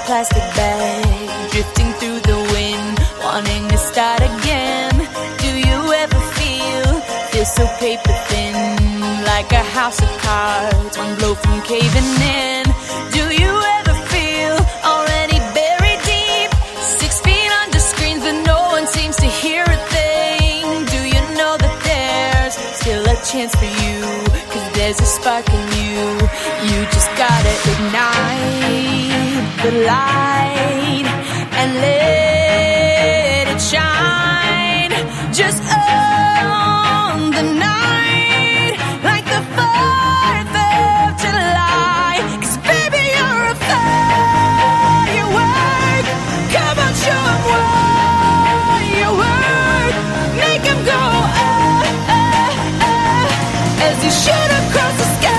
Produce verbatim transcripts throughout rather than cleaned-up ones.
plastic bag, drifting through the wind, wanting to start again. Do you ever feel, feel so paper thin, like a house of cards, one blow from caving in? Do you ever feel already buried deep, six feet under screens but no one seems to hear a thing? Do you know that there's still a chance for you, cause there's a spark in you? You just gotta ignite the light and let it shine. Just own the night like the fourth of July. Cause baby, you're a firework. Come on, show 'em what you work. Make 'em go ah, ah, ah, as you shoot across the sky.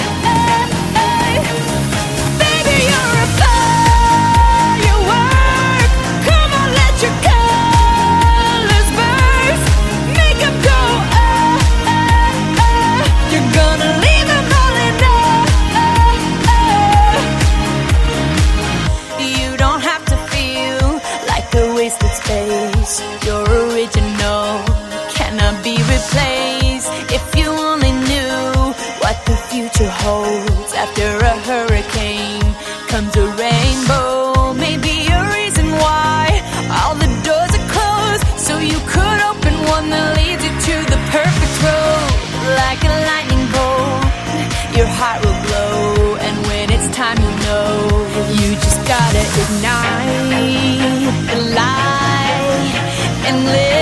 Baby, you're a firework. Come on, let your colors burst. Make 'em go ah, ah, ah. You're gonna leave 'em all in awe. You don't have to feel like a wasted space. You're original, cannot be replaced. If you only knew what the future holds. After a hurricane comes a rainbow. Maybe a reason why all the doors are closed, so you could open one that leads you to the perfect road. Like a lightning bolt, your heart will glow, and when it's time you'll know. You just gotta ignite the light and live.